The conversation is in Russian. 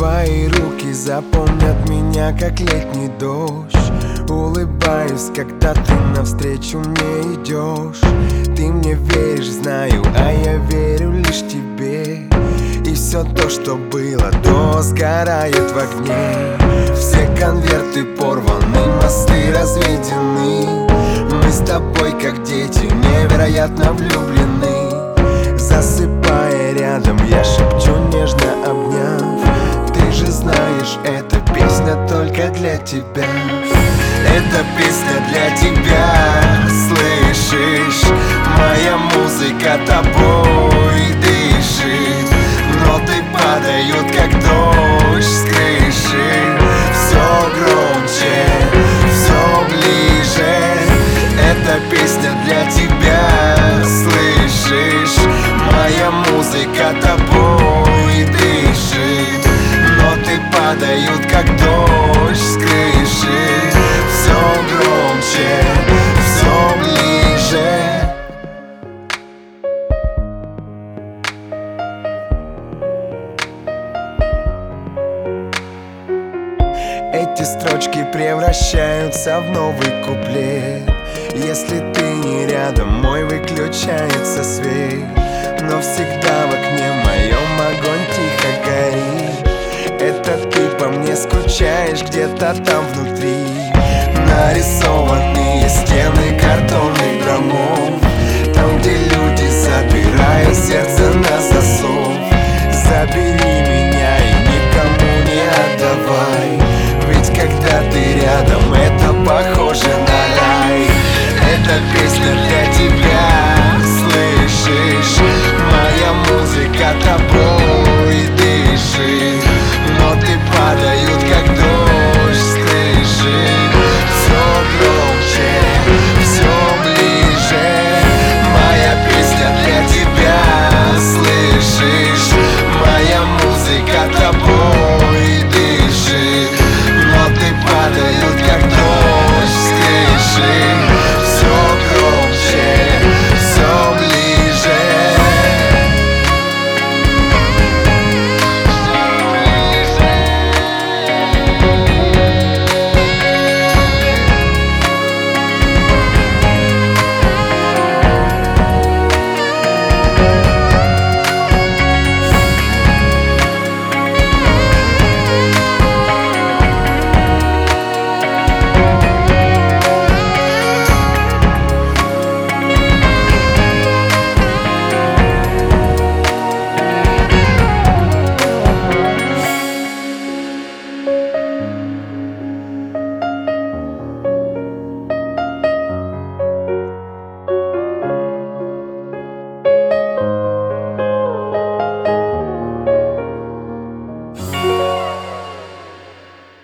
Твои руки запомнят меня, как летний дождь. Улыбаюсь, когда ты навстречу мне идешь. Ты мне веришь, знаю, а я верю лишь тебе. И все то, что было до, сгорает в огне. Все конверты порваны, мосты разведены. Мы с тобой, как дети, невероятно влюблены. Засыпая рядом, я шепчу, нежно обняв: ты же знаешь, эта песня только для тебя. Эта песня для тебя, слышишь? Моя музыка тобой дышит. Ноты падают, как дождь с крыши. Все громче, все ближе. Эта песня для тебя, слышишь? Моя музыка тобой дышит. Ноты падают, как дождь с крыши. Все громче, все ближе. Эти строчки превращаются в новый куплет. Если ты не рядом, мой выключается свет. Но всегда в окне моем огонь тихо горит. Это ты по мне скучаешь где-то там внутри.